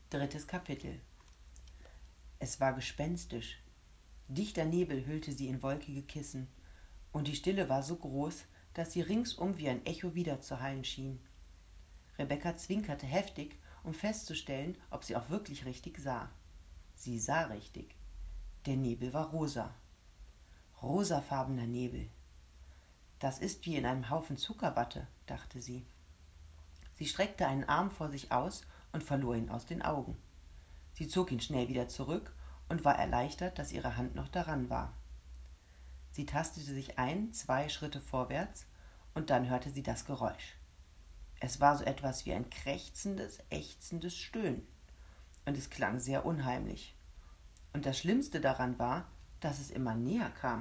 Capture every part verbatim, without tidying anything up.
Drittes Kapitel. Es war gespenstisch. Dichter Nebel hüllte sie in wolkige Kissen, und die Stille war so groß, dass sie ringsum wie ein Echo widerzuhallen schien. Rebekka zwinkerte heftig, um festzustellen, ob sie auch wirklich richtig sah. Sie sah richtig. Der Nebel war rosa. Rosafarbener Nebel. Das ist wie in einem Haufen Zuckerwatte, dachte sie. Sie streckte einen Arm vor sich aus und verlor ihn aus den Augen. Sie zog ihn schnell wieder zurück und war erleichtert, dass ihre Hand noch daran war. Sie tastete sich ein, zwei Schritte vorwärts, und dann hörte sie das Geräusch. Es war so etwas wie ein krächzendes, ächzendes Stöhnen, und es klang sehr unheimlich. Und das Schlimmste daran war, dass es immer näher kam.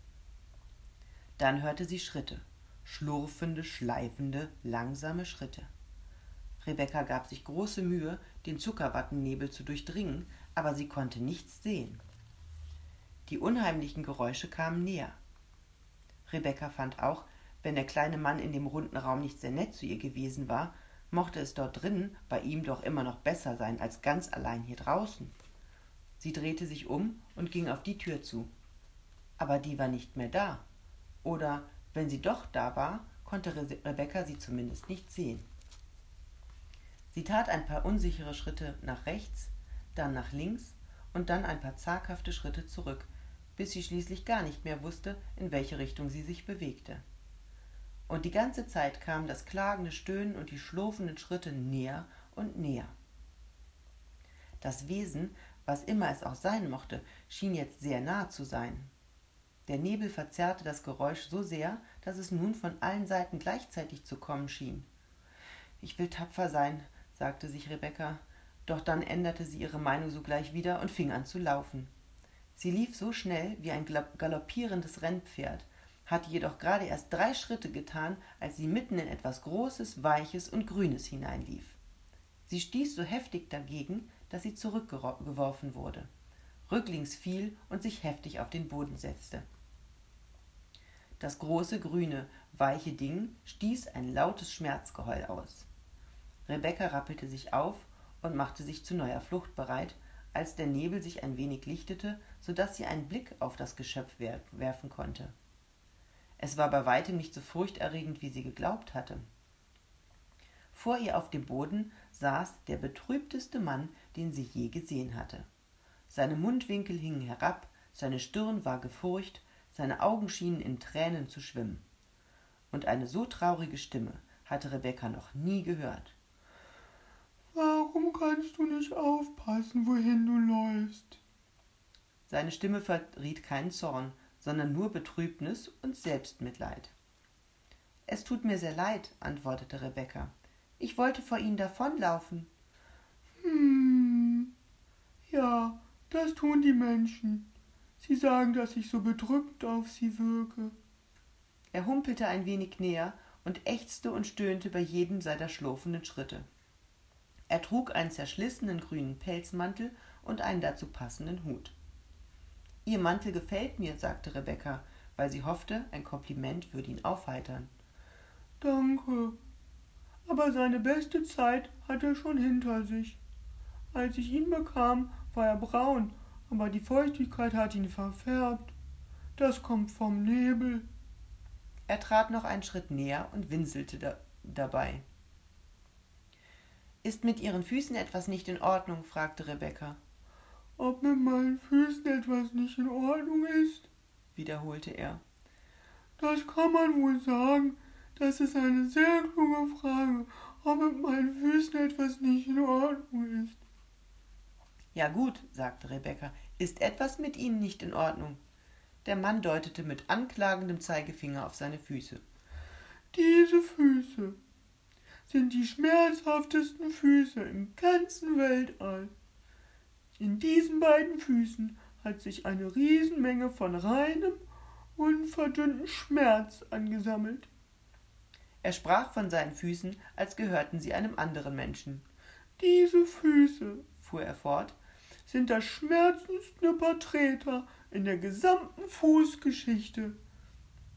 Dann hörte sie Schritte, schlurfende, schleifende, langsame Schritte. Rebekka gab sich große Mühe, den Zuckerwattennebel zu durchdringen, aber sie konnte nichts sehen. Die unheimlichen Geräusche kamen näher. Rebekka fand auch, wenn der kleine Mann in dem runden Raum nicht sehr nett zu ihr gewesen war, mochte es dort drinnen bei ihm doch immer noch besser sein als ganz allein hier draußen. Sie drehte sich um und ging auf die Tür zu. Aber die war nicht mehr da. Oder, wenn sie doch da war, konnte Rebekka sie zumindest nicht sehen. Sie tat ein paar unsichere Schritte nach rechts, dann nach links und dann ein paar zaghafte Schritte zurück, bis sie schließlich gar nicht mehr wusste, in welche Richtung sie sich bewegte. Und die ganze Zeit kam das klagende Stöhnen und die schlurfenden Schritte näher und näher. Das Wesen, was immer es auch sein mochte, schien jetzt sehr nah zu sein. Der Nebel verzerrte das Geräusch so sehr, dass es nun von allen Seiten gleichzeitig zu kommen schien. »Ich will tapfer sein«, sagte sich Rebekka, doch dann änderte sie ihre Meinung sogleich wieder und fing an zu laufen. Sie lief so schnell wie ein galoppierendes Rennpferd, hatte jedoch gerade erst drei Schritte getan, als sie mitten in etwas Großes, Weiches und Grünes hineinlief. Sie stieß so heftig dagegen, dass sie zurückgeworfen wurde, rücklings fiel und sich heftig auf den Boden setzte. Das große, grüne, weiche Ding stieß ein lautes Schmerzgeheul aus. Rebekka rappelte sich auf und machte sich zu neuer Flucht bereit, als der Nebel sich ein wenig lichtete, so dass sie einen Blick auf das Geschöpf werfen konnte. Es war bei weitem nicht so furchterregend, wie sie geglaubt hatte. Vor ihr auf dem Boden saß der betrübteste Mann, den sie je gesehen hatte. Seine Mundwinkel hingen herab, seine Stirn war gefurcht, seine Augen schienen in Tränen zu schwimmen. Und eine so traurige Stimme hatte Rebekka noch nie gehört. »Warum kannst du nicht aufpassen, wohin du läufst?« Seine Stimme verriet keinen Zorn, sondern nur Betrübnis und Selbstmitleid. »Es tut mir sehr leid«, antwortete Rebekka. »Ich wollte vor Ihnen davonlaufen.« »Hm, ja, das tun die Menschen. Sie sagen, dass ich so bedrückt auf sie wirke.« Er humpelte ein wenig näher und ächzte und stöhnte bei jedem seiner schlurfenden Schritte. Er trug einen zerschlissenen grünen Pelzmantel und einen dazu passenden Hut. »Ihr Mantel gefällt mir«, sagte Rebekka, weil sie hoffte, ein Kompliment würde ihn aufheitern. »Danke, aber seine beste Zeit hat er schon hinter sich. Als ich ihn bekam, war er braun, aber die Feuchtigkeit hat ihn verfärbt. Das kommt vom Nebel.« Er trat noch einen Schritt näher und winselte da, dabei. »Ist mit Ihren Füßen etwas nicht in Ordnung?« fragte Rebekka. »Ob mit meinen Füßen etwas nicht in Ordnung ist?« wiederholte er. »Das kann man wohl sagen. Das ist eine sehr kluge Frage, ob mit meinen Füßen etwas nicht in Ordnung ist.« »Ja gut«, sagte Rebekka, »ist etwas mit Ihnen nicht in Ordnung?« Der Mann deutete mit anklagendem Zeigefinger auf seine Füße. »Diese Füße sind die schmerzhaftesten Füße im ganzen Weltall. In diesen beiden Füßen hat sich eine Riesenmenge von reinem, unverdünnten Schmerz angesammelt.« Er sprach von seinen Füßen, als gehörten sie einem anderen Menschen. »Diese Füße«, fuhr er fort, »sind das schmerzendste Porträter in der gesamten Fußgeschichte.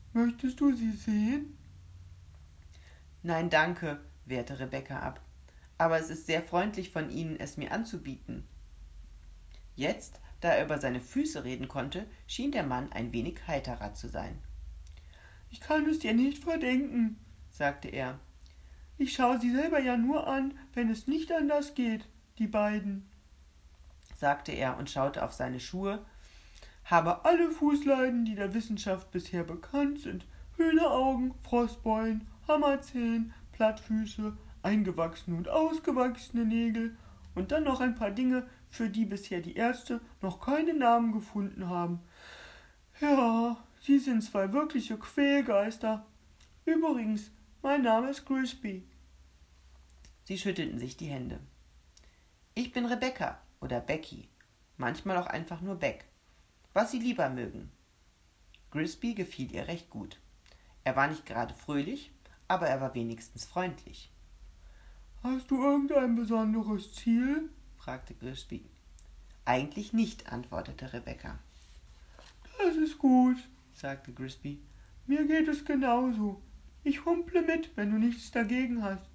Möchtest du sie sehen?« »Nein, danke«, wehrte Rebekka ab. aber es ist sehr freundlich von Ihnen, es mir anzubieten. Jetzt, da er über seine Füße reden konnte, schien der Mann ein wenig heiterer zu sein. »Ich kann es dir nicht verdenken«, sagte er. »Ich schaue sie selber ja nur an, wenn es nicht anders geht, die beiden«, sagte er und schaute auf seine Schuhe, »habe alle Fußleiden, die der Wissenschaft bisher bekannt sind, Hühneraugen, Frostbeulen, Hammerzehen, Plattfüße, eingewachsene und ausgewachsene Nägel und dann noch ein paar Dinge, für die bisher die Ärzte noch keine Namen gefunden haben. Ja, sie sind zwei wirkliche Quälgeister. Übrigens, mein Name ist Grisby.« Sie schüttelten sich die Hände. »Ich bin Rebecca oder Becky, manchmal auch einfach nur Beck, was Sie lieber mögen.« Grisby gefiel ihr recht gut. Er war nicht gerade fröhlich, aber er war wenigstens freundlich. »Hast du irgendein besonderes Ziel?« fragte Grisby. »Eigentlich nicht«, antwortete Rebecca. »Das ist gut«, sagte Grisby. »Mir geht es genauso. Ich humple mit, wenn du nichts dagegen hast.«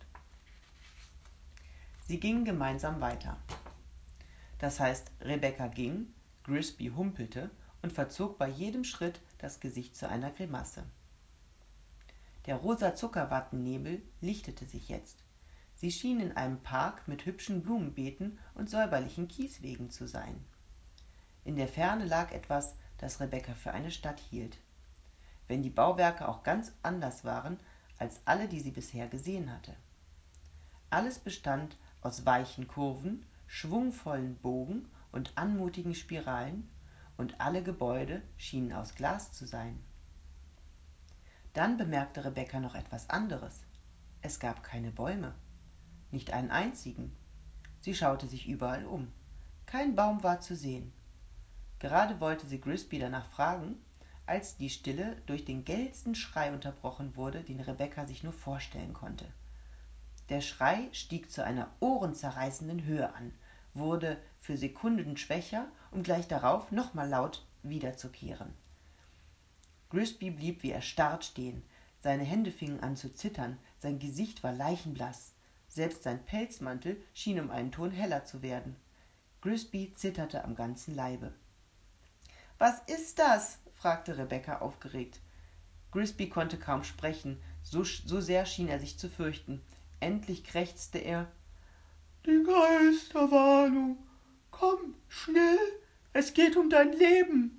Sie gingen gemeinsam weiter. Das heißt, Rebecca ging, Grisby humpelte und verzog bei jedem Schritt das Gesicht zu einer Grimasse. Der rosa Zuckerwattennebel lichtete sich jetzt. Sie schien in einem Park mit hübschen Blumenbeeten und säuberlichen Kieswegen zu sein. In der Ferne lag etwas, das Rebecca für eine Stadt hielt, wenn die Bauwerke auch ganz anders waren als alle, die sie bisher gesehen hatte. Alles bestand aus weichen Kurven, schwungvollen Bogen und anmutigen Spiralen, und alle Gebäude schienen aus Glas zu sein. Dann bemerkte Rebecca noch etwas anderes. Es gab keine Bäume, nicht einen einzigen. Sie schaute sich überall um. Kein Baum war zu sehen. Gerade wollte sie Grisby danach fragen, als die Stille durch den gellsten Schrei unterbrochen wurde, den Rebecca sich nur vorstellen konnte. Der Schrei stieg zu einer ohrenzerreißenden Höhe an, wurde für Sekunden schwächer, um gleich darauf nochmal laut wiederzukehren. Grisby blieb wie erstarrt stehen. Seine Hände fingen an zu zittern, sein Gesicht war leichenblass. Selbst sein Pelzmantel schien um einen Ton heller zu werden. Grisby zitterte am ganzen Leibe. »Was ist das?« fragte Rebecca aufgeregt. Grisby konnte kaum sprechen, so, so sehr schien er sich zu fürchten. Endlich krächzte er. »Die Geisterwarnung! Komm, schnell! Es geht um dein Leben!«